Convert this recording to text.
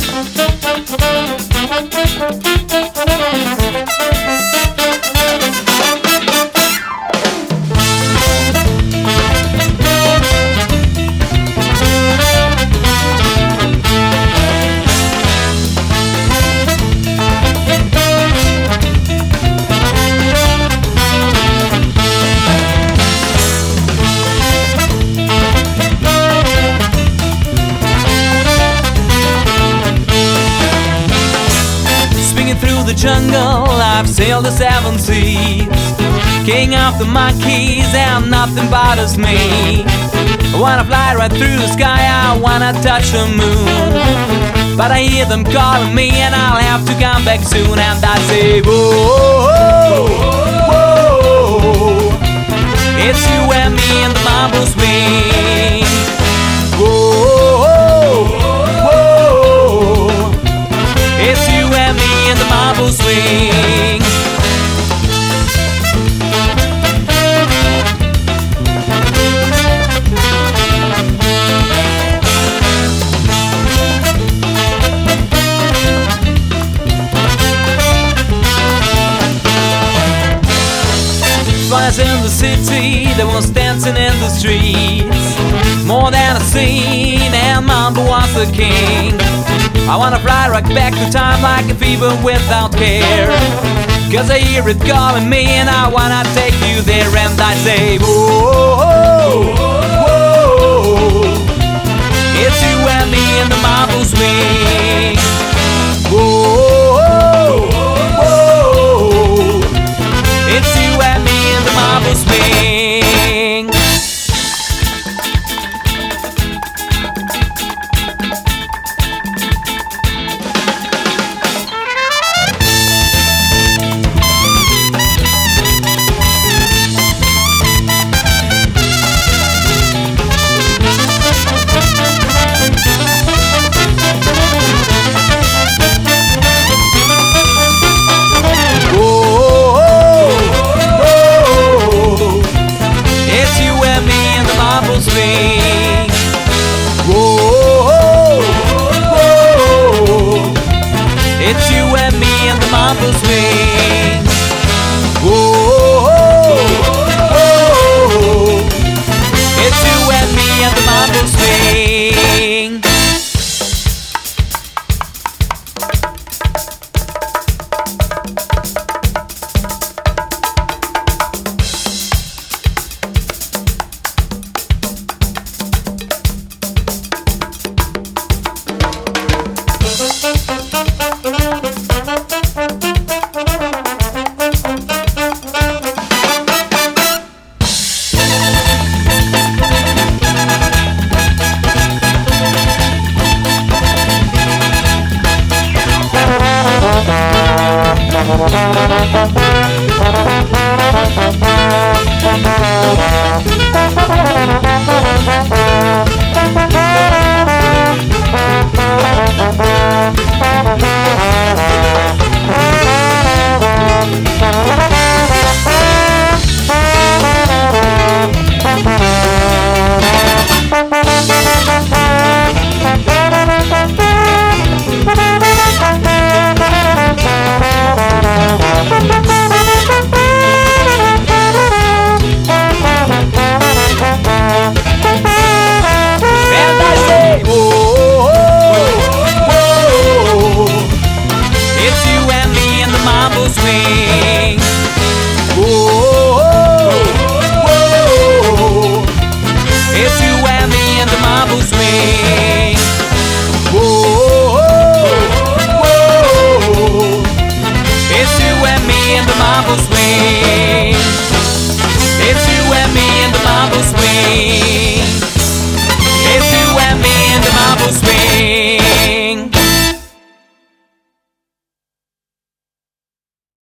The jungle, I've sailed the 7 seas, king of the monkeys, and nothing bothers me. I wanna fly right through the sky, I wanna touch the moon, but I hear them calling me, and I'll have to come back soon. And I say, whoa, whoa, it's you and me and the mambo swing. Whoa, whoa, it's you and me and the mambo swing. Fires in the city, there was dancing in the streets, more than a scene, and mambo was the king. I wanna fly right back to time like a fever without care, 'cause I hear it calling me and I wanna take you there. And I say, whoa, whoa, it's you and me and the mambo swing. Whoa, whoa, it's you and me and the mambo swing. Swing. Whoa, whoa, it's you and me and the mambo swing. Whoa, whoa, it's you and me and the mambo swing. Thank you.